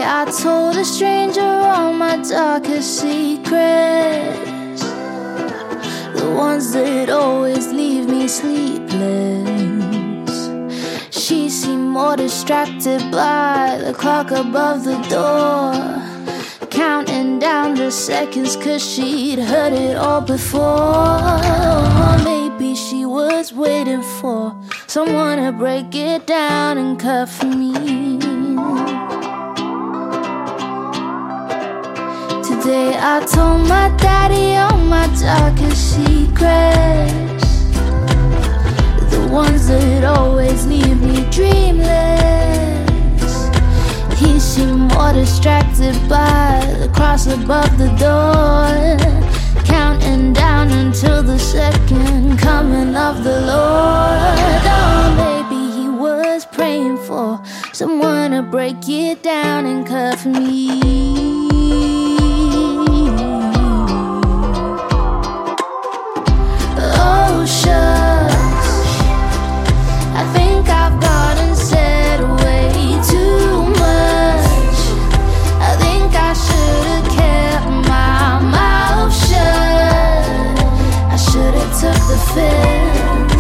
Today I told a stranger all my darkest secrets, the ones that always leave me sleepless. She seemed more distracted by the clock above the door, counting down the seconds 'cause she'd heard it all before. Maybe she was waiting for someone to break it down and cut for me. Today I told my daddy all my darkest secrets, the ones that always leave me dreamless. He seemed more distracted by the cross above the door, counting down until the second coming of the Lord. Oh, maybe he was praying for someone to break it down and cut for me. Oh, shucks, I think I've gone and said way too much. I think I should've kept my mouth shut. I should've took the fifth.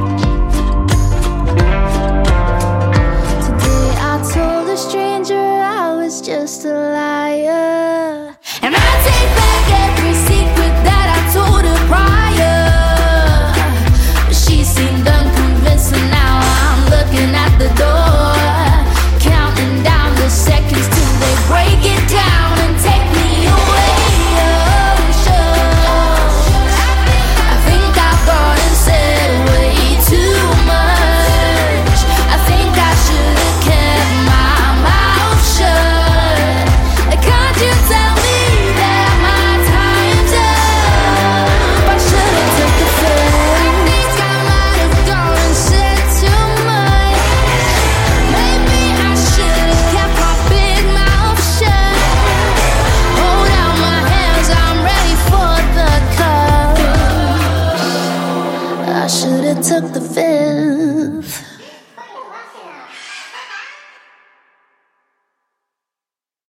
Today I told a stranger I was just a liar, and I take back every secret that I told her prior. She seemed unconvinced, and now I'm looking at the door, counting down the seconds till they break it down and take me away. Oh, shucks, I think I've gone and said way too much. I think I should've kept my mouth shut. Can't you tell me that my time's up? I should've took the fifth. I think I might have gone and said too much. Maybe I should've kept my big mouth shut. Hold out my hands, I'm ready for the cups. I should've took the fifth.